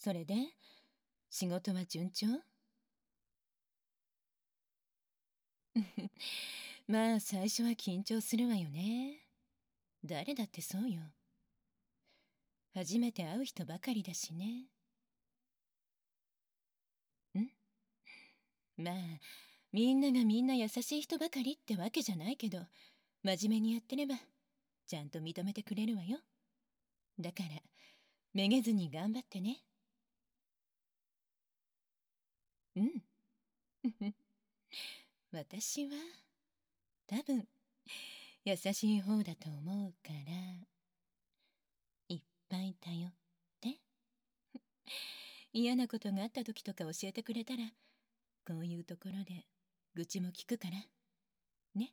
それで、仕事は順調？まあ、最初は緊張するわよね。誰だってそうよ。初めて会う人ばかりだしね。まあ、みんながみんな優しい人ばかりってわけじゃないけど、真面目にやってれば、ちゃんと認めてくれるわよ。だから、めげずに頑張ってね。うん。私は、多分、優しい方だと思うから、いっぱい頼って。嫌なことがあった時とか教えてくれたら、こういうところで愚痴も聞くからね。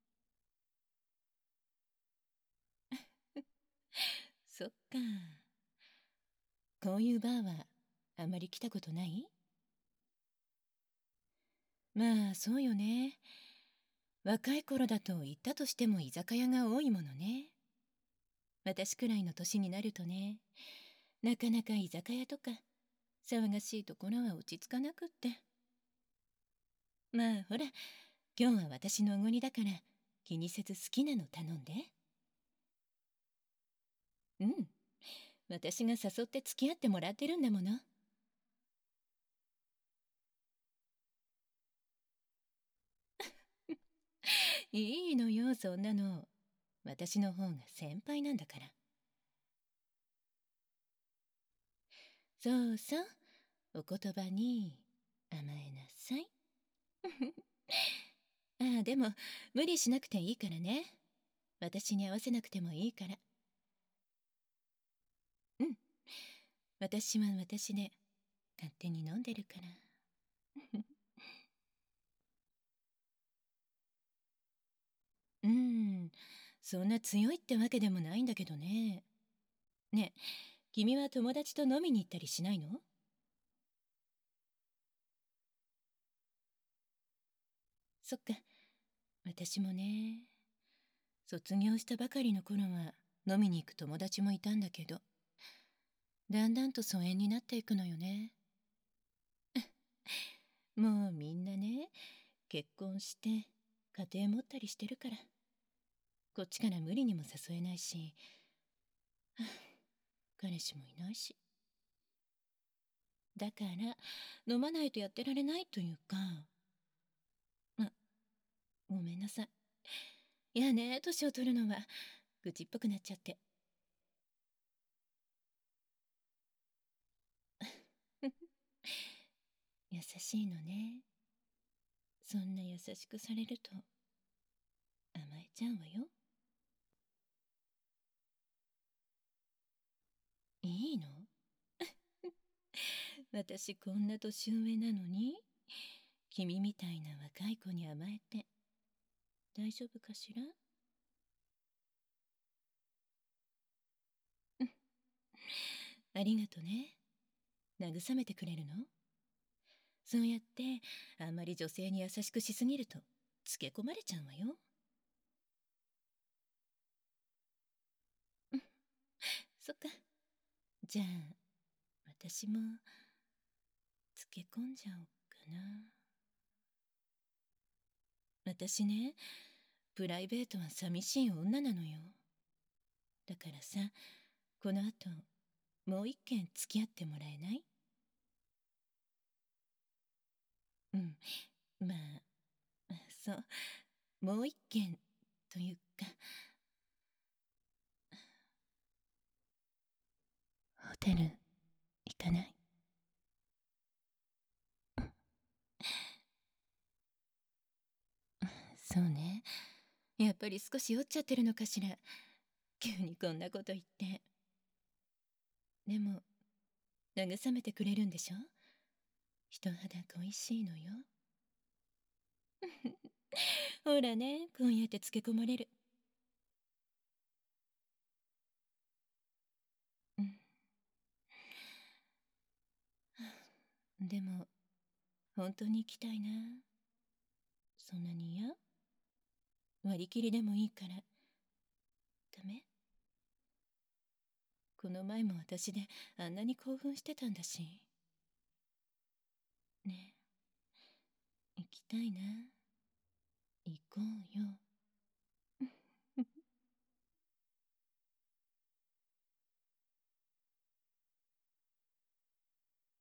そっか。こういうバーはあまり来たことない？まあそうよね。若い頃だと行ったとしても居酒屋が多いものね。私くらいの年になるとね、なかなか居酒屋とか騒がしいところは落ち着かなくって。まあほら、今日は私のおごりだから気にせず好きなの頼んで。うん、私が誘って付き合ってもらってるんだもの。いいのよ、そんなの。私の方が先輩なんだから。そうそう、お言葉に甘えなさい。ああ、でも無理しなくていいからね。私に合わせなくてもいいから。うん、私は私で勝手に飲んでるから。うん、そんな強いってわけでもないんだけどね。ねえ、君は友達と飲みに行ったりしないの？そっか、私もね。卒業したばかりの頃は飲みに行く友達もいたんだけど、だんだんと疎遠になっていくのよね。もうみんなね、結婚して家庭持ったりしてるから、こっちから無理にも誘えないし、はあ、彼氏もいないし。だから飲まないとやってられないというか、あ、ごめんなさい。いやね、年を取るのは愚痴っぽくなっちゃって。優しいのね。そんな優しくされると甘えちゃうわよ。いいの？私こんな年上なのに、君みたいな若い子に甘えて大丈夫かしら？うん、ありがとね。慰めてくれるの？そうやってあんまり女性に優しくしすぎるとつけ込まれちゃうわよ。うん、そっか。じゃあ私もつけ込んじゃおうかな。私ね、プライベートは寂しい女なのよ。だからさ、この後もう一軒付き合ってもらえない？うん、まあ、そう、もう一軒というか、ホテル行かない？そうね。やっぱり少し酔っちゃってるのかしら。急にこんなこと言って。でも、慰めてくれるんでしょ？人肌恋しいのよ。ほらね、こうやってつけ込まれる。うん。でも、本当に行きたいな。そんなに嫌？割り切りでもいいから。ダメ？この前も私であんなに興奮してたんだし。ね、行きたいな。行こうよ。